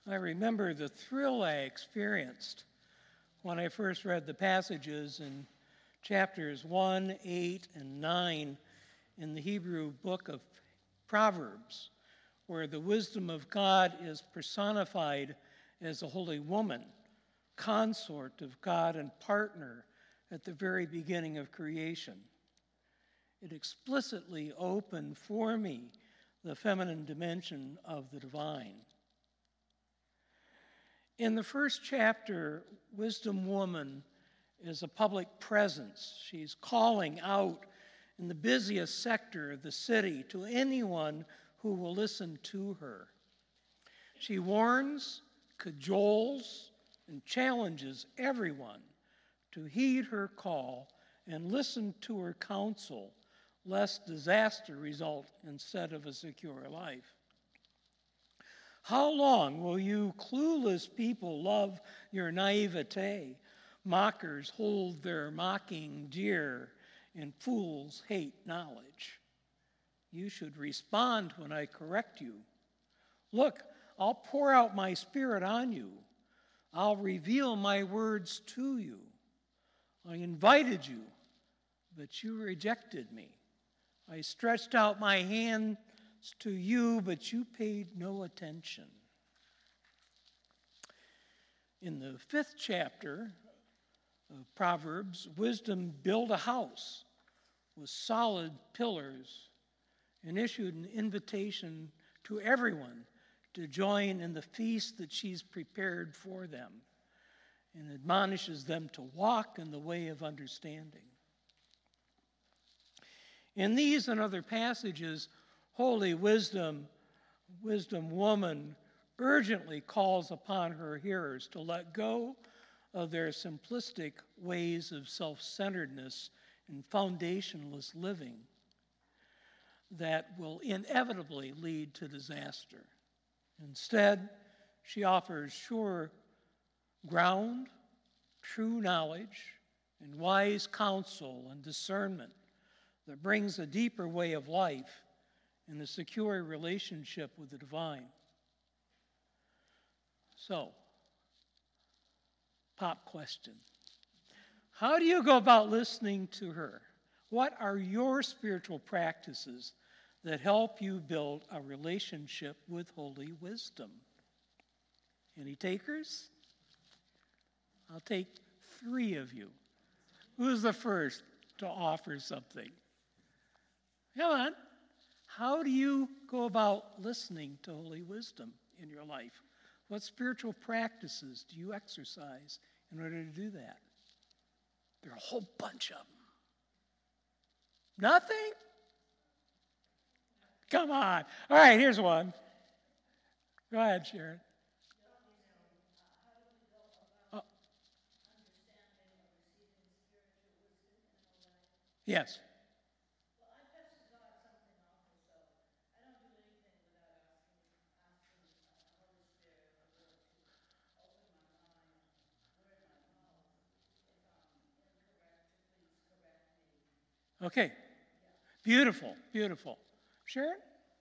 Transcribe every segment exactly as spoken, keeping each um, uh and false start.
I remember the thrill I experienced when I first read the passages in chapters one, eight, and nine in the Hebrew book of Proverbs, where the wisdom of God is personified as a holy woman, consort of God and partner at the very beginning of creation. It explicitly opened for me the feminine dimension of the divine. In the first chapter, Wisdom Woman is a public presence. She's calling out in the busiest sector of the city to anyone who will listen to her. She warns, cajoles, and challenges everyone to heed her call and listen to her counsel, lest disaster result instead of a secure life. How long will you clueless people love your naivete? Mockers hold their mocking dear, and fools hate knowledge. You should respond when I correct you. Look, I'll pour out my spirit on you. I'll reveal my words to you. I invited you, but you rejected me. I stretched out my hand to you, but you paid no attention. In the fifth chapter of Proverbs, wisdom built a house with solid pillars and issued an invitation to everyone to join in the feast that she's prepared for them, and admonishes them to walk in the way of understanding. In these and other passages, holy wisdom, wisdom woman, urgently calls upon her hearers to let go of their simplistic ways of self-centeredness and foundationless living that will inevitably lead to disaster. Instead, she offers sure ground, true knowledge, and wise counsel and discernment that brings a deeper way of life and a secure relationship with the divine. So, pop question. How do you go about listening to her? What are your spiritual practices that help you build a relationship with holy wisdom? Any takers? I'll take three of you. Who's the first to offer something? Come on. How do you go about listening to holy wisdom in your life? What spiritual practices do you exercise in order to do that? There are a whole bunch of them. Nothing? Come on. All right, here's one. Go ahead, Sharon. Oh. Yes. Okay. Beautiful, beautiful. Sharon?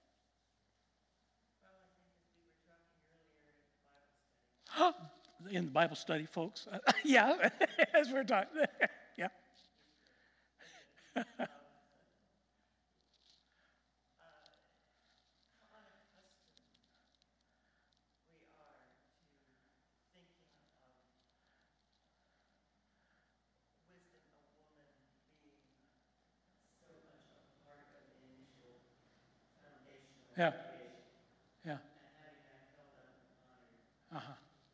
Well, I think as we were talking earlier in the Bible study. In the Bible study, folks. Yeah, as we're talking. Yeah. Yeah. Yeah. Uh-huh.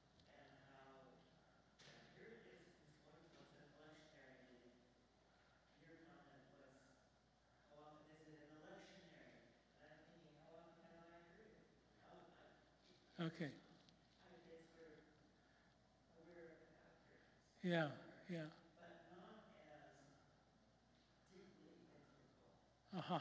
Okay. Yeah, yeah. Uh-huh.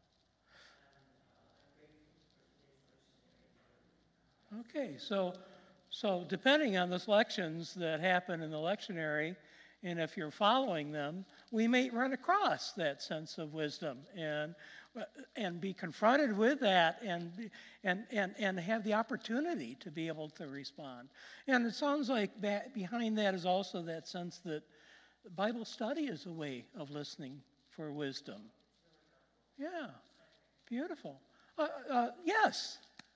Okay, so so depending on the lections that happen in the lectionary, and if you're following them, we may run across that sense of wisdom, and and be confronted with that and, and, and, and have the opportunity to be able to respond. And it sounds like behind that is also that sense that Bible study is a way of listening for wisdom. Yeah, beautiful. Uh, uh, yes?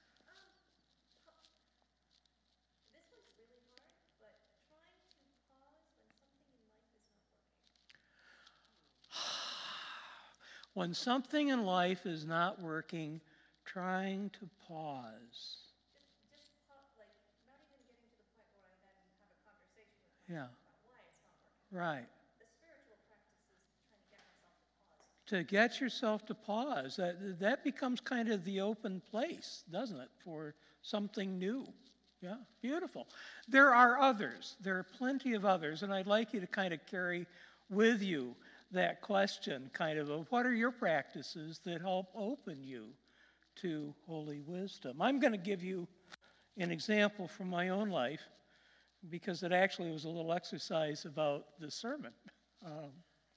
When something in life is not working, trying to pause. Just, just like not even getting to the point where I then have a conversation with myself Yeah. about why it's not working. Right. The spiritual practice is trying to get myself to pause. To get yourself to pause. That, that becomes kind of the open place, doesn't it, for something new. Yeah, beautiful. There are others. There are plenty of others, and I'd like you to kind of carry with you that question, kind of, of what are your practices that help open you to holy wisdom? I'm going to give you an example from my own life because it actually was a little exercise about the sermon. Um,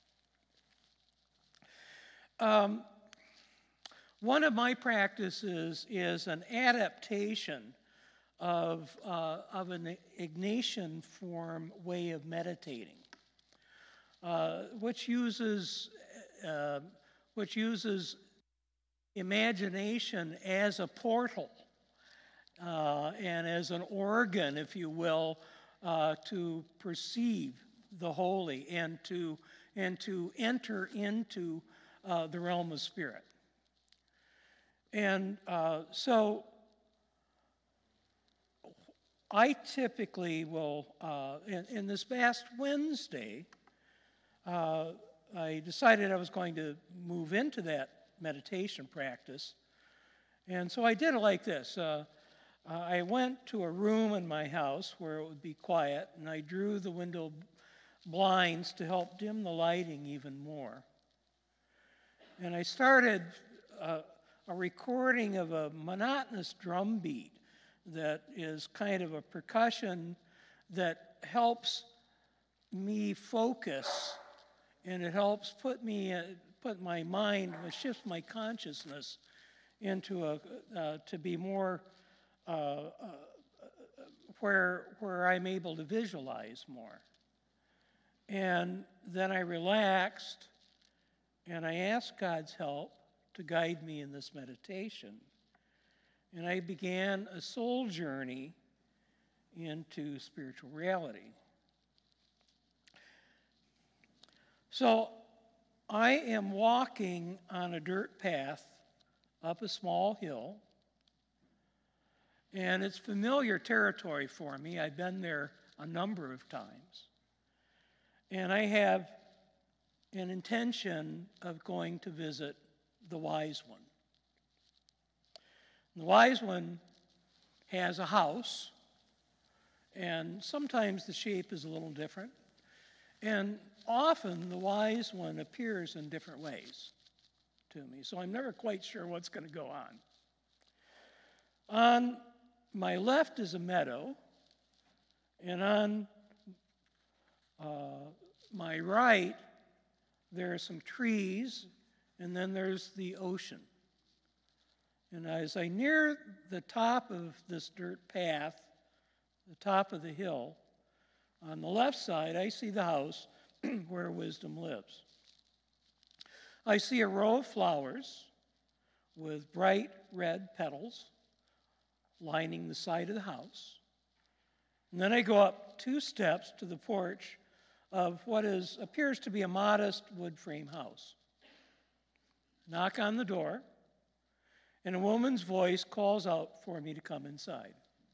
um, one of my practices is an adaptation of, uh, of an Ignatian form way of meditating. Uh, which uses uh, which uses imagination as a portal uh, and as an organ, if you will, uh, to perceive the holy and to and to enter into uh, the realm of spirit. And uh, so, I typically will, uh, in, in this past Wednesday. Uh, I decided I was going to move into that meditation practice. And so I did it like this. Uh, uh, I went to a room in my house where it would be quiet, and I drew the window blinds to help dim the lighting even more. And I started uh, a recording of a monotonous drum beat that is kind of a percussion that helps me focus. And it helps put me, uh, put my mind, it shifts my consciousness into a, uh, to be more, uh, uh, where, where I'm able to visualize more. And then I relaxed, and I asked God's help to guide me in this meditation. And I began a soul journey into spiritual reality. So I am walking on a dirt path up a small hill, and it's familiar territory for me. I've been there a number of times. And I have an intention of going to visit the Wise One. The Wise One has a house, and sometimes the shape is a little different. And often the Wise One appears in different ways to me, so I'm never quite sure what's going to go on. On my left is a meadow, and on uh, my right there are some trees, and then there's the ocean. And as I near the top of this dirt path, the top of the hill, on the left side, I see the house where wisdom lives. I see a row of flowers with bright red petals lining the side of the house. And then I go up two steps to the porch of what is appears to be a modest wood frame house. Knock on the door, and a woman's voice calls out for me to come inside.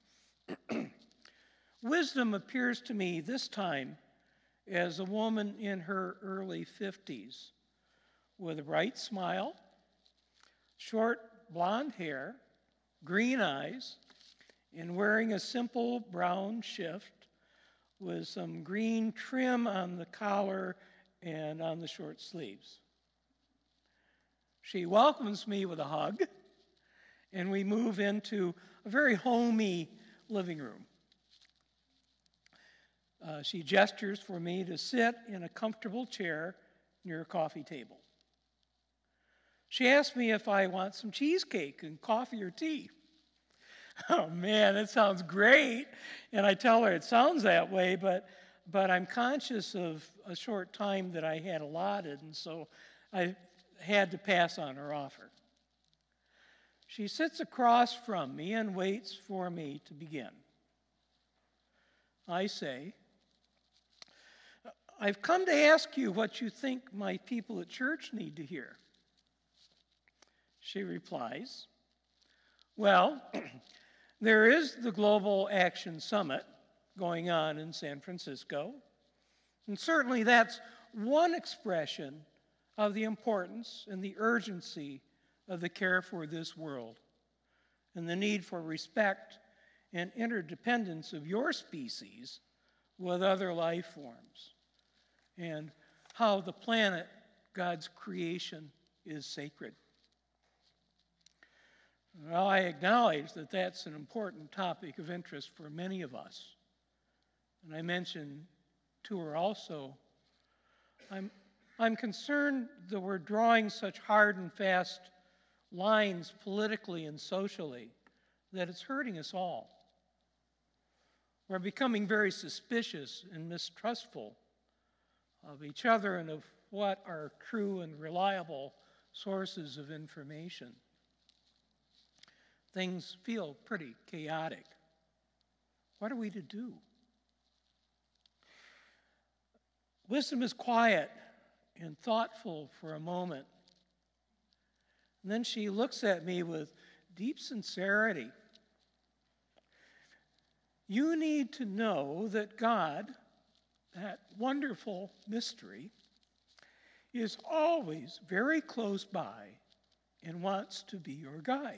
Wisdom appears to me this time as a woman in her early fifties with a bright smile, short blonde hair, green eyes, and wearing a simple brown shift with some green trim on the collar and on the short sleeves. She welcomes me with a hug, and we move into a very homey living room. Uh, she gestures for me to sit in a comfortable chair near a coffee table. She asked me if I want some cheesecake and coffee or tea. Oh man, that sounds great. And I tell her it sounds that way, but but I'm conscious of a short time that I had allotted, and so I had to pass on her offer. She sits across from me and waits for me to begin. I say, I've come to ask you what you think my people at church need to hear. She replies, well, there is the Global Action Summit going on in San Francisco, and certainly that's one expression of the importance and the urgency of the care for this world and the need for respect and interdependence of your species with other life forms, and how the planet, God's creation, is sacred. Well, I acknowledge that that's an important topic of interest for many of us. And I mentioned to her also, I'm, I'm concerned that we're drawing such hard and fast lines politically and socially that it's hurting us all. We're becoming very suspicious and mistrustful of each other and of what are true and reliable sources of information. Things feel pretty chaotic. What are we to do? Wisdom is quiet and thoughtful for a moment. And then she looks at me with deep sincerity. You need to know that God, that wonderful mystery, is always very close by and wants to be your guide.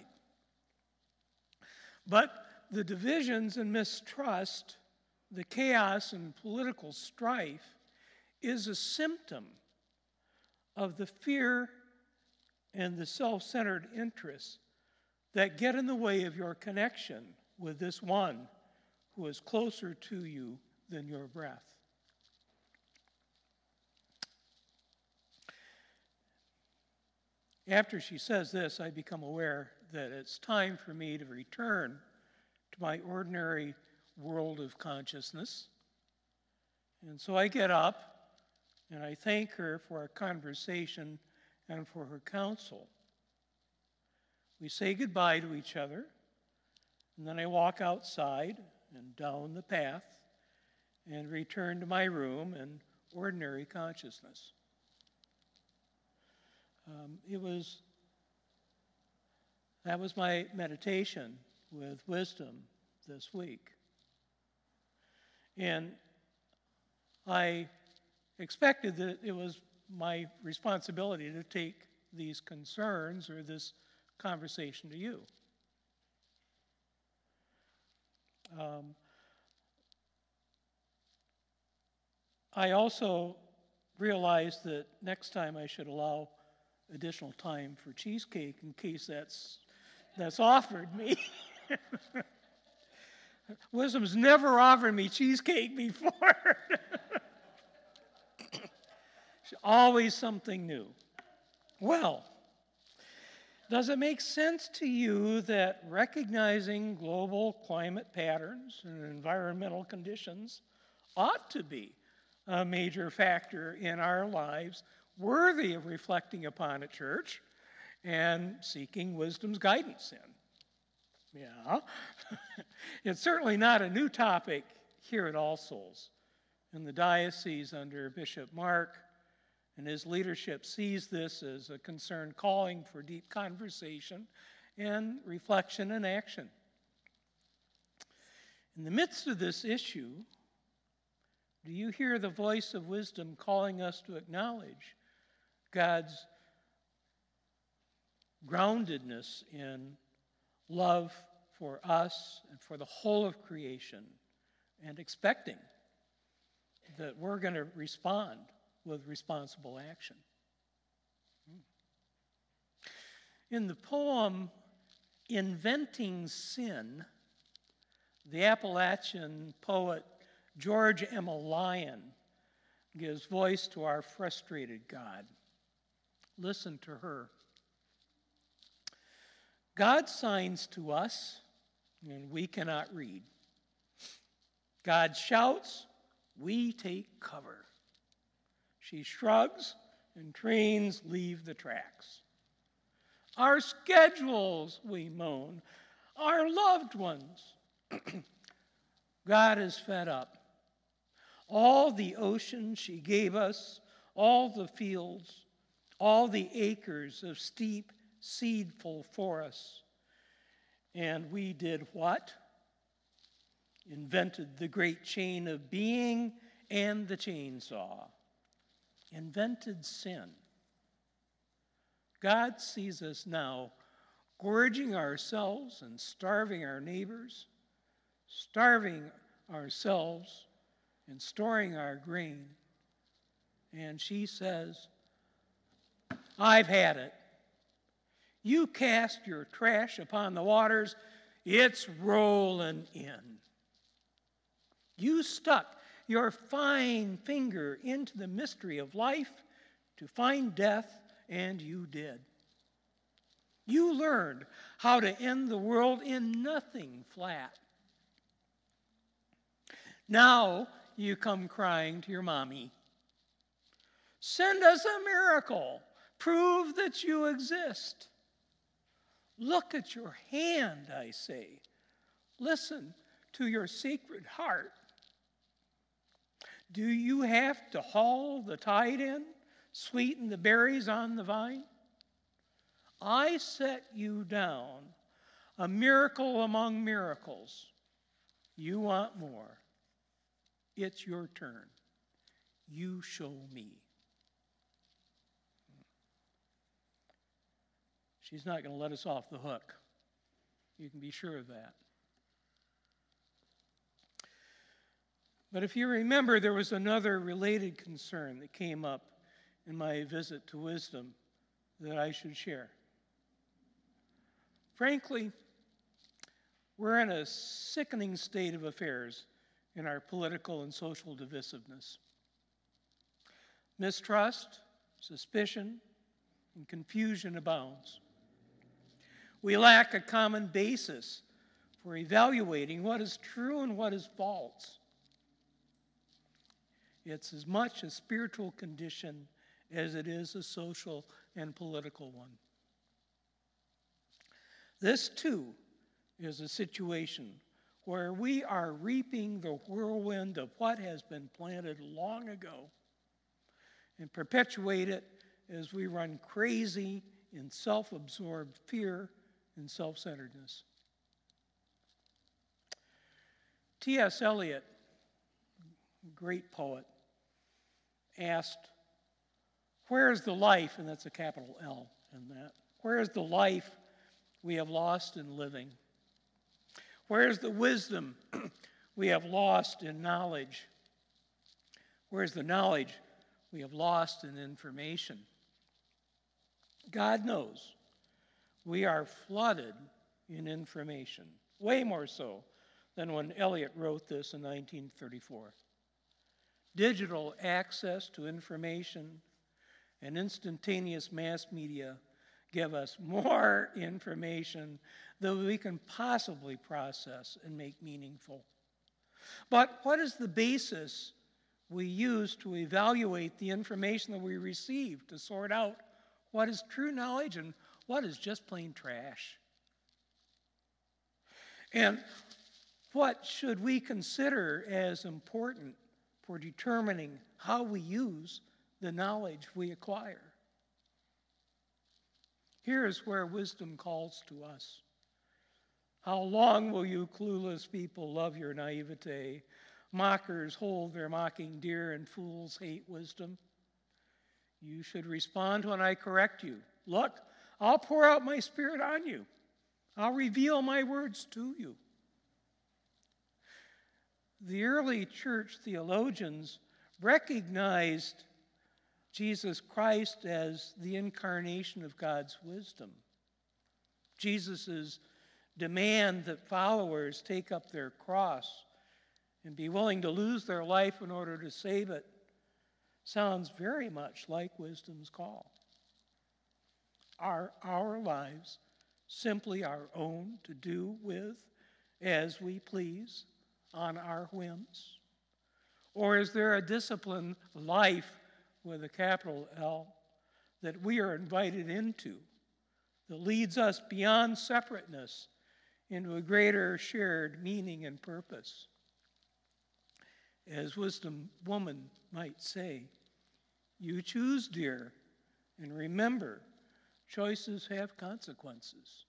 But the divisions and mistrust, the chaos and political strife, is a symptom of the fear and the self-centered interests that get in the way of your connection with this one who is closer to you than your breath. After she says this, I become aware that it's time for me to return to my ordinary world of consciousness. And so I get up and I thank her for our conversation and for her counsel. We say goodbye to each other, and then I walk outside and down the path and return to my room in ordinary consciousness. Um, it was, that was my meditation with wisdom this week. And I expected that it was my responsibility to take these concerns or this conversation to you. Um, I also realized that next time I should allow additional time for cheesecake in case that's that's offered me. Wisdom's never offered me cheesecake before. Always something new. Well, does it make sense to you that recognizing global climate patterns and environmental conditions ought to be a major factor in our lives, worthy of reflecting upon at church and seeking wisdom's guidance in? Yeah. It's certainly not a new topic here at All Souls. And the diocese under Bishop Mark and his leadership sees this as a concern calling for deep conversation and reflection and action. In the midst of this issue, do you hear the voice of wisdom calling us to acknowledge God's groundedness in love for us and for the whole of creation, and expecting that we're going to respond with responsible action? In the poem Inventing Sin, the Appalachian poet George Emma Lyon gives voice to our frustrated God. Listen to her. God signs to us, and we cannot read. God shouts, we take cover. She shrugs, and trains leave the tracks. Our schedules, we moan, our loved ones. God is fed up. All the ocean she gave us, all the fields, all the acres of steep, seedful forests. And we did what? Invented the great chain of being and the chainsaw. Invented sin. God sees us now gorging ourselves and starving our neighbors, starving ourselves and storing our grain. And she says, I've had it. You cast your trash upon the waters, it's rolling in. You stuck your fine finger into the mystery of life to find death, and you did. You learned how to end the world in nothing flat. Now you come crying to your mommy. Send us a miracle. Prove that you exist. Look at your hand, I say. Listen to your sacred heart. Do you have to haul the tide in, sweeten the berries on the vine? I set you down, a miracle among miracles. You want more. It's your turn. You show me. She's not going to let us off the hook. You can be sure of that. But if you remember, there was another related concern that came up in my visit to Wisdom that I should share. Frankly, we're in a sickening state of affairs in our political and social divisiveness. Mistrust, suspicion, and confusion abounds. We lack a common basis for evaluating what is true and what is false. It's as much a spiritual condition as it is a social and political one. This, too, is a situation where we are reaping the whirlwind of what has been planted long ago and perpetuate it as we run crazy in self-absorbed fear and self-centeredness. T S Eliot, great poet, asked, where is the life, and that's a capital L in that, where is the life we have lost in living? Where is the wisdom we have lost in knowledge? Where is the knowledge we have lost in information? God knows we are flooded in information, way more so than when Eliot wrote this in nineteen thirty-four. Digital access to information and instantaneous mass media give us more information than we can possibly process and make meaningful. But what is the basis we use to evaluate the information that we receive, to sort out what is true knowledge and what is just plain trash? And what should we consider as important for determining how we use the knowledge we acquire? Here is where wisdom calls to us. How long will you clueless people love your naivete? Mockers hold their mocking dear, and fools hate wisdom. You should respond when I correct you. Look, I'll pour out my spirit on you. I'll reveal my words to you. The early church theologians recognized Jesus Christ as the incarnation of God's wisdom. Jesus' demand that followers take up their cross and be willing to lose their life in order to save it sounds very much like wisdom's call. Are our lives simply our own to do with as we please on our whims? Or is there a disciplined life with a capital L that we are invited into that leads us beyond separateness into a greater shared meaning and purpose? As Wisdom Woman might say, you choose, dear, and remember, choices have consequences.